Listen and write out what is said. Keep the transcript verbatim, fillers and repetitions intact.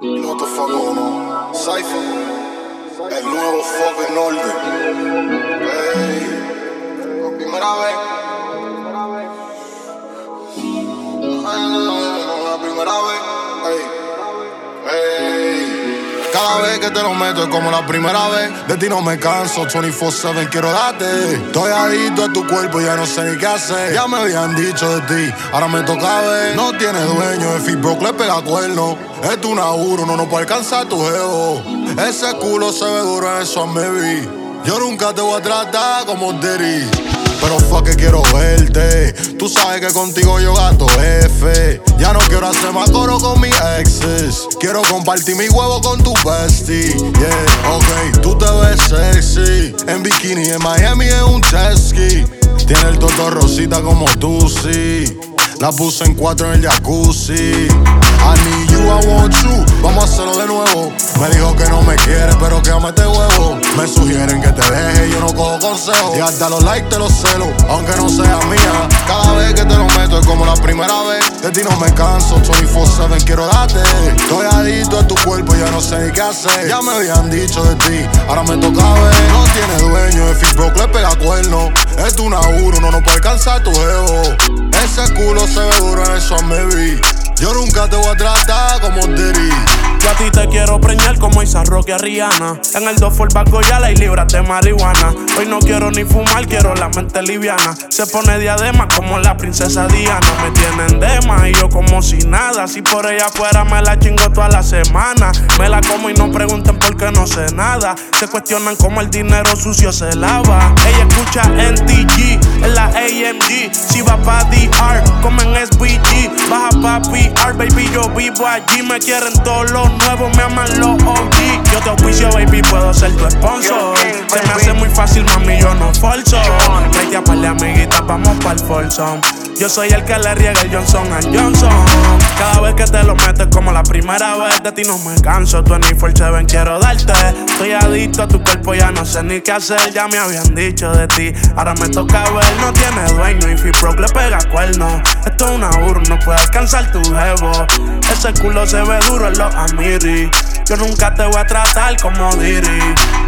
You know what the fuck going on? Cypher, el nuevo fucking orden. Hey, por primera vez. La primera vez. Hey, hey. Cada vez que te lo meto es como la primera vez. De ti no me canso, veinticuatro siete quiero darte. Estoy adicto a tu cuerpo, ya no sé ni qué hacer. Ya me habían dicho de ti, ahora me toca ver. No tiene dueño, el Fit Brock le pega cuerno. Esto es un auro, no nos puede alcanzar tu jevo. Ese culo se ve duro, eso me vi. Yo nunca te voy a tratar como Diddy, pero fuck que quiero verte. Tú sabes que contigo yo gasto F. Ya no quiero hacer más coro con mis exes. Quiero compartir mi huevo con tu bestie. Yeah, ok, tú te ves sexy. En bikini en Miami es un jet ski. Tiene el toto rosita como tú, sí. La puse en cuatro en el jacuzzi. I need you, I want you. Vamos a hacerlo de nuevo. Me dijo que no me quiere, pero que ame este huevo. Me sugieren que te deje, yo no cojo consejos. Y hasta los likes te los celo, aunque no sea mía. Cada vez que te lo meto es como la primera vez. De ti no me canso, veinticuatro siete quiero darte. Estoy adicto a tu cuerpo, ya no sé ni qué hacer. Ya me habían dicho de ti, ahora me toca ver. No tiene dueño, el Fit Brock le pega cuerno. Esto es un auro, no nos puede alcanzar tu jevo. Ese culo se ve duro, en eso me vi. Yo nunca te voy a tratar como Diddy. Yo a ti te quiero preñar como Isa Roque a Rihanna. En el dos Ford Bacoyala y libras de marihuana. Hoy no quiero ni fumar, quiero la mente liviana. Se pone diadema como la princesa Diana. Me tienen de más y yo como si nada. Si por ella fuera me la chingo toda la semana. Me la como y no pregunten por qué no sé nada. Se cuestionan cómo el dinero sucio se lava. Ella escucha N T G en la A M G. Si va pa' D R, comen S B G. Baja pa' P R, baby, yo vivo allí. Me quieren todos los nuevos, me aman los O G. Yo te auspicio, baby, puedo ser tu sponsor. Se me hace muy fácil, mami, yo no forzo. Vete a par de amiguitas, vamos pa'l Folsom. Yo soy el que le riega el Johnson and Johnson. Cada vez que te lo metes como la primera vez. De ti no me canso, veinticuatro siete quiero darte. Estoy adicto a tu cuerpo, ya no sé ni qué hacer. Ya me habían dicho de ti, ahora me toca ver. No tiene dueño y Fit Brock le pega cuerno. Esto es una ur, no puede alcanzar tu jevo. Ese culo se ve duro en los amiri. Yo nunca te voy a tratar como Diddy.